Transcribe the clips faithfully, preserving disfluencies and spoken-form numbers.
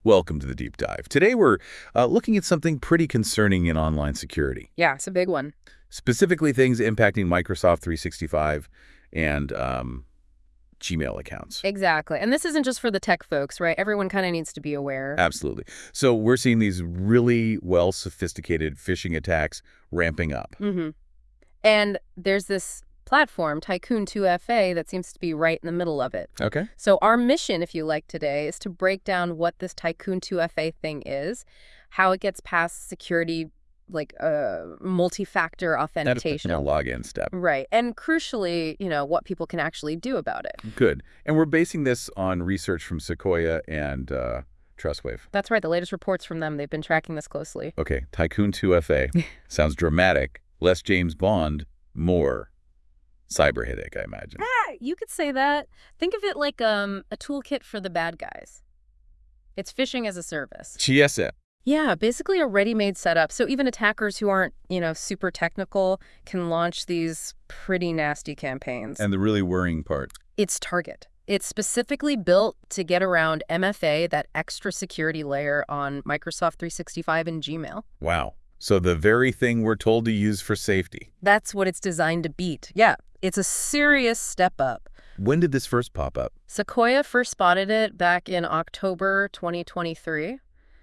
Welcome to the Deep Dive. Today we're uh, looking at something pretty concerning in online security, Yeah, it's a big one. specifically things impacting Microsoft three sixty-five and um, Gmail accounts. Exactly. And this isn't just for the tech folks, right? Everyone kind of needs to be aware. Absolutely. So we're seeing these really well-sophisticated phishing attacks ramping up. Mm-hmm. And there's this platform, Tycoon two F A, that seems to be right in the middle of it. Okay. So our mission, if you like, today is to break down what this Tycoon two F A thing is, how it gets past security, like uh, multi-factor authentication. A login step. Right. And crucially, you know, what people can actually do about it. Good. And we're basing this on research from Sequoia and uh, Trustwave. That's right. The latest reports from them, they've been tracking this closely. Okay. Tycoon two F A. Sounds dramatic. Less James Bond, more cyber headache, I imagine. Ah, you could say that. Think of it like um, a toolkit for the bad guys. It's phishing as a service. G S M. Yeah, basically a ready-made setup. So even attackers who aren't, you know, super technical can launch these pretty nasty campaigns. And the really worrying part. It's Target. It's specifically built to get around M F A, that extra security layer on Microsoft three sixty-five and Gmail. Wow. So the very thing we're told to use for safety. That's what it's designed to beat. Yeah, it's a serious step up. When did this first pop up? Sequoia first spotted it back in October twenty twenty-three,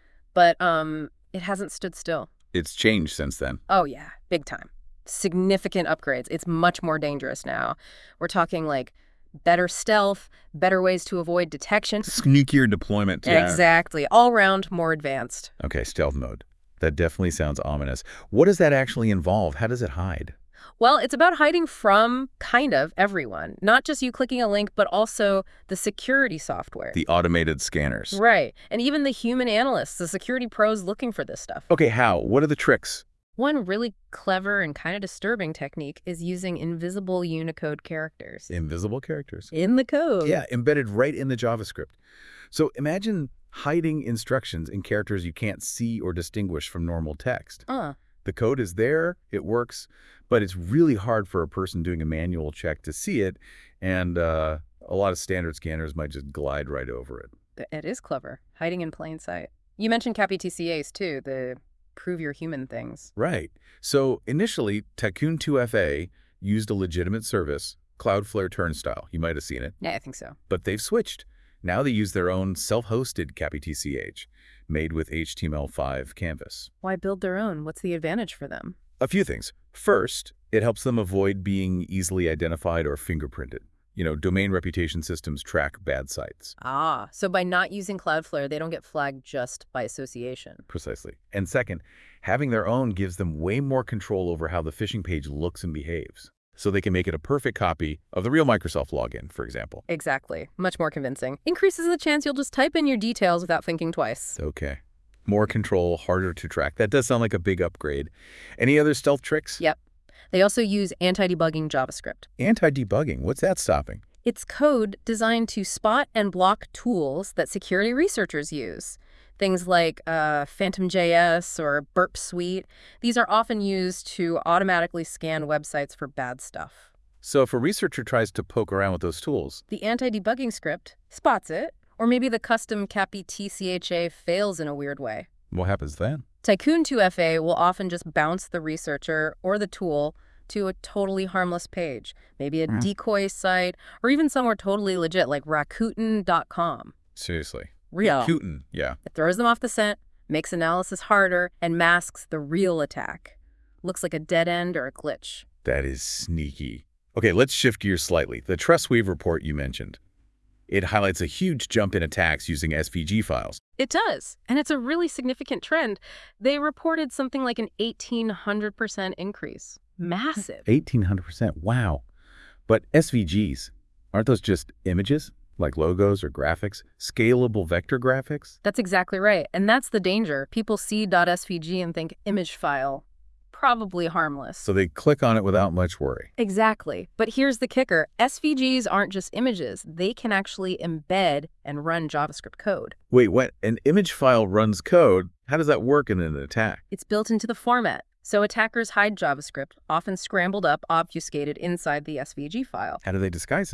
but um, it hasn't stood still. It's changed since then. Oh, yeah, big time. Significant upgrades. It's much more dangerous now. We're talking like better stealth, better ways to avoid detection. Sneakier deployment. Exactly. All around more advanced. Okay, stealth mode. That definitely sounds ominous. What does that actually involve? How does it hide? Well, it's about hiding from, kind of, everyone. Not just you clicking a link, but also the security software. The automated scanners. Right. And even the human analysts, the security pros looking for this stuff. Okay, how? What are the tricks? One really clever and kind of disturbing technique is using invisible Unicode characters. Invisible characters. In the code. Yeah, embedded right in the JavaScript. So imagine hiding instructions in characters you can't see or distinguish from normal text. Uh. The code is there, it works, but it's really hard for a person doing a manual check to see it, and uh, a lot of standard scanners might just glide right over it. It is clever. Hiding in plain sight. You mentioned C A P I T C As, too, the prove your human things. Right. So initially, Tycoon two F A used a legitimate service, Cloudflare Turnstile. You might have seen it. Yeah, I think so. But they've switched. Now they use their own self-hosted C A P I T C H, made with H T M L five Canvas. Why build their own? What's the advantage for them? A few things. First, it helps them avoid being easily identified or fingerprinted. You know, domain reputation systems track bad sites. Ah, so by not using Cloudflare, they don't get flagged just by association. Precisely. And second, having their own gives them way more control over how the phishing page looks and behaves. So they can make it a perfect copy of the real Microsoft login, for example. Exactly. Much more convincing. Increases the chance you'll just type in your details without thinking twice. Okay. More control, harder to track. That does sound like a big upgrade. Any other stealth tricks? Yep. They also use anti-debugging JavaScript. Anti-debugging? What's that stopping? It's code designed to spot and block tools that security researchers use. Things like uh, Phantom J S or Burp Suite. These are often used to automatically scan websites for bad stuff. So if a researcher tries to poke around with those tools, the anti-debugging script spots it, or maybe the custom C A P I T C H A fails in a weird way. what happens then? Tycoon two F A will often just bounce the researcher or the tool to a totally harmless page, maybe a Mm. decoy site, or even somewhere totally legit like Rakuten dot com. Seriously. Real. Rakuten, yeah. It throws them off the scent, makes analysis harder, and masks the real attack. Looks like a dead end or a glitch. That is sneaky. Okay, let's shift gears slightly. The Trustwave report you mentioned. It highlights a huge jump in attacks using S V G files. It does, and it's a really significant trend. They reported something like an eighteen hundred percent increase. Massive. eighteen hundred percent, wow. But S V Gs, aren't those just images? Like logos or graphics? Scalable vector graphics? That's exactly right, and that's the danger. People see .svg and think image file. Probably harmless. So they click on it without much worry. Exactly. But here's the kicker. S V Gs aren't just images. They can actually embed and run JavaScript code. Wait, what? An image file runs code? How does that work in an attack? It's built into the format. So attackers hide JavaScript, often scrambled up, obfuscated inside the S V G file. How do they disguise it?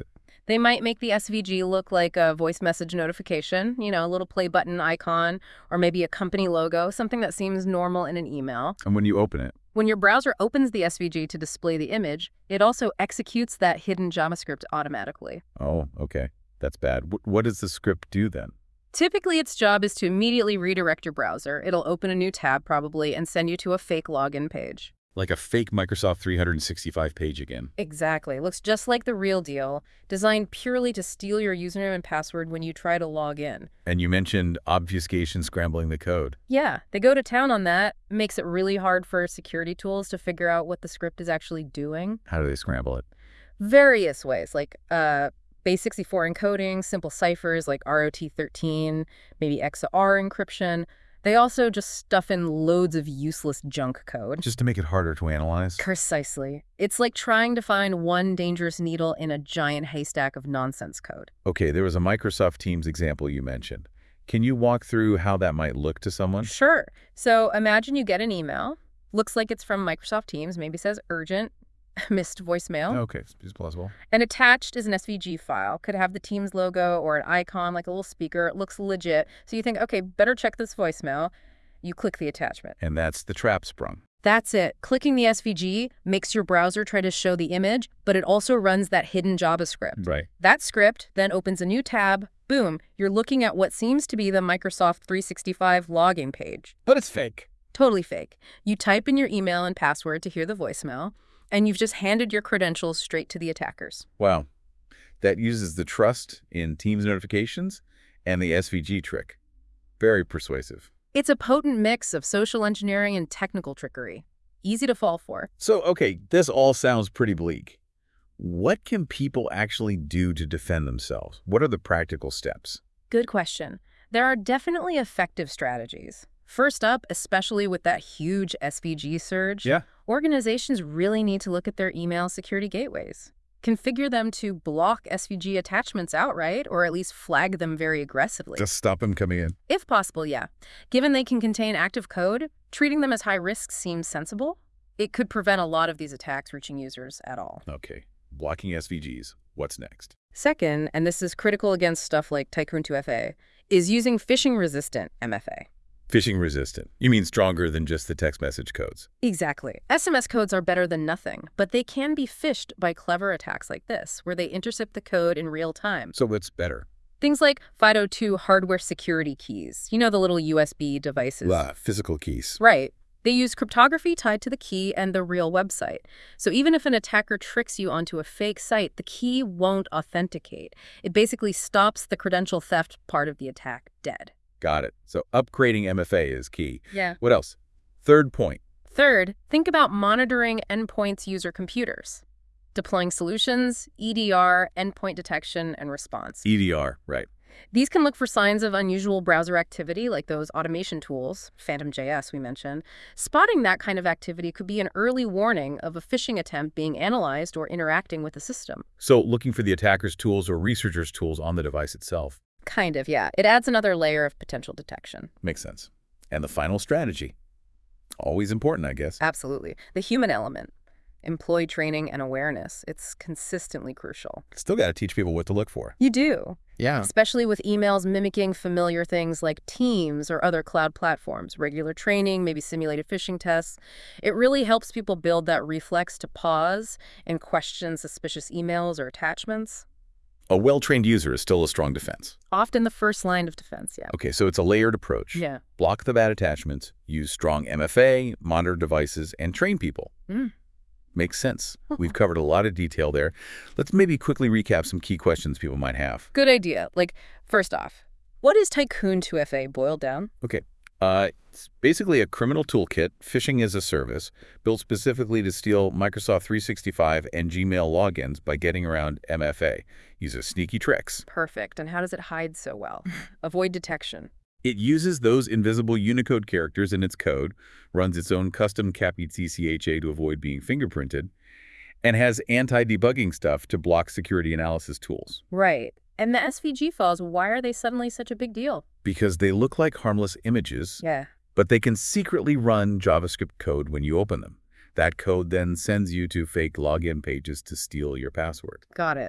They might make the S V G look like a voice message notification, you know, a little play button icon, or maybe a company logo, something that seems normal in an email. And when you open it? When your browser opens the S V G to display the image, it also executes that hidden JavaScript automatically. Oh, okay. That's bad. W what does the script do then? Typically, its job is to immediately redirect your browser. It'll open a new tab, probably, and send you to a fake login page. Like a fake Microsoft three sixty-five page again. Exactly. Looks just like the real deal, designed purely to steal your username and password when you try to log in. And you mentioned obfuscation scrambling the code. Yeah, they go to town on that. Makes it really hard for security tools to figure out what the script is actually doing. How do they scramble it? Various ways, like uh, base sixty-four encoding, simple ciphers like R O T thirteen, maybe X O R encryption. They also just stuff in loads of useless junk code. Just to make it harder to analyze? Precisely. It's like trying to find one dangerous needle in a giant haystack of nonsense code. Okay, there was a Microsoft Teams example you mentioned. Can you walk through how that might look to someone? Sure. So imagine you get an email. Looks like it's from Microsoft Teams, maybe says urgent, missed voicemail. Okay, it's plausible. And attached is an S V G file. Could have the Teams logo or an icon, like a little speaker. It looks legit. So you think, okay, better check this voicemail. You click the attachment. And that's the trap sprung. That's it. Clicking the S V G makes your browser try to show the image, but it also runs that hidden JavaScript. Right. That script then opens a new tab. Boom, you're looking at what seems to be the Microsoft three sixty-five login page. But it's fake. Totally fake. You type in your email and password to hear the voicemail, and you've just handed your credentials straight to the attackers. Wow. That uses the trust in Teams notifications and the S V G trick. Very persuasive. It's a potent mix of social engineering and technical trickery. Easy to fall for. So, okay, this all sounds pretty bleak. What can people actually do to defend themselves? What are the practical steps? Good question. There are definitely effective strategies. First up, especially with that huge S V G surge, Yeah. organizations really need to look at their email security gateways. Configure them to block S V G attachments outright, or at least flag them very aggressively. Just stop them coming in. If possible, yeah. Given they can contain active code, treating them as high risk seems sensible. It could prevent a lot of these attacks reaching users at all. Okay, blocking S V Gs. What's next? Second, and this is critical against stuff like Tycoon two F A, is using phishing-resistant M F A. Phishing resistant. You mean stronger than just the text message codes? Exactly. S M S codes are better than nothing, but they can be phished by clever attacks like this, where they intercept the code in real time. So what's better? Things like FIDO two hardware security keys. You know, the little U S B devices. Uh, physical keys. Right. They use cryptography tied to the key and the real website. So even if an attacker tricks you onto a fake site, the key won't authenticate. It basically stops the credential theft part of the attack dead. Got it. So upgrading M F A is key. Yeah. What else? Third point. Third, think about monitoring endpoints' user computers. Deploying solutions, E D R, endpoint detection, and response. E D R, right. These can look for signs of unusual browser activity, like those automation tools, Phantom J S we mentioned. Spotting that kind of activity could be an early warning of a phishing attempt being analyzed or interacting with the system. So looking for the attacker's tools or researcher's tools on the device itself. Kind of, yeah. It adds another layer of potential detection. Makes sense. And the final strategy. Always important, I guess. Absolutely. The human element. Employee training and awareness. It's consistently crucial. Still got to teach people what to look for. You do. Yeah. Especially with emails mimicking familiar things like Teams or other cloud platforms. Regular training, maybe simulated phishing tests. It really helps people build that reflex to pause and question suspicious emails or attachments. A well-trained user is still a strong defense. Often the first line of defense, yeah. Okay, so it's a layered approach. Yeah. Block the bad attachments, use strong M F A, monitor devices, and train people. Mm. Makes sense. We've covered a lot of detail there. Let's maybe quickly recap some key questions people might have. Good idea. Like, first off, what is Tycoon two F A boiled down? Okay. Uh, it's basically a criminal toolkit, phishing as a service, built specifically to steal Microsoft three sixty-five and Gmail logins by getting around M F A. Uses sneaky tricks. Perfect. And how does it hide so well? Avoid detection. It uses those invisible Unicode characters in its code, runs its own custom CAPI C C H A to avoid being fingerprinted, and has anti-debugging stuff to block security analysis tools. Right. And the S V G files, why are they suddenly such a big deal? Because they look like harmless images, Yeah. but they can secretly run JavaScript code when you open them. That code then sends you to fake login pages to steal your password. Got it.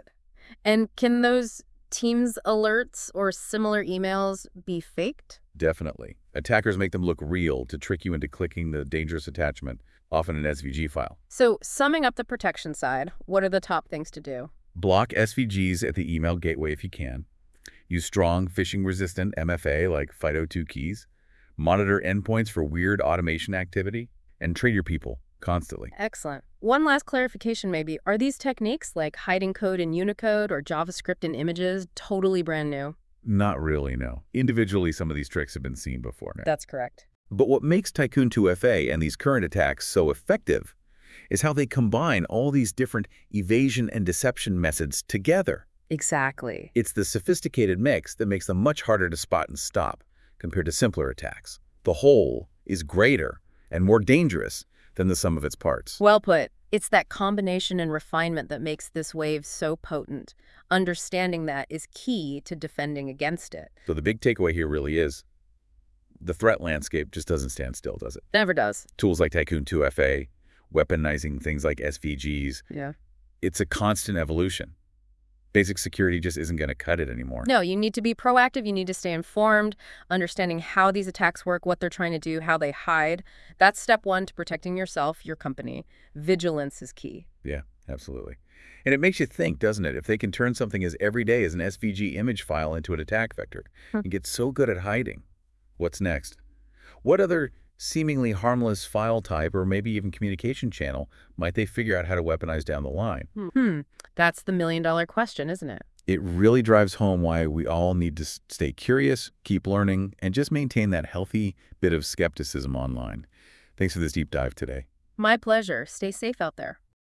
And can those Teams alerts or similar emails be faked? Definitely. Attackers make them look real to trick you into clicking the dangerous attachment, often an S V G file. So, summing up the protection side, what are the top things to do? Block S V Gs at the email gateway if you can. Use strong phishing-resistant M F A like FIDO two keys. Monitor endpoints for weird automation activity. And train your people constantly. Excellent. One last clarification maybe. Are these techniques like hiding code in Unicode or JavaScript in images totally brand new? Not really, no. Individually, some of these tricks have been seen before now. That's correct. But what makes Tycoon two F A and these current attacks so effective is how they combine all these different evasion and deception methods together. Exactly. It's the sophisticated mix that makes them much harder to spot and stop compared to simpler attacks. The whole is greater and more dangerous than the sum of its parts. Well put. It's that combination and refinement that makes this wave so potent. Understanding that is key to defending against it. So the big takeaway here really is the threat landscape just doesn't stand still, does it? Never does. Tools like Tycoon two F A, weaponizing things like S V Gs, Yeah. it's a constant evolution. Basic security just isn't going to cut it anymore. No, you need to be proactive. You need to stay informed, understanding how these attacks work, what they're trying to do, how they hide. That's step one to protecting yourself, your company. Vigilance is key. Yeah, absolutely. And it makes you think, doesn't it? If they can turn something as everyday as an S V G image file into an attack vector Hmm. and get so good at hiding, what's next? What other seemingly harmless file type or maybe even communication channel might they figure out how to weaponize down the line? Hmm. That's the million dollar question, isn't it? It really drives home why we all need to s- stay curious, keep learning, and just maintain that healthy bit of skepticism online. Thanks for this deep dive today. My pleasure. Stay safe out there.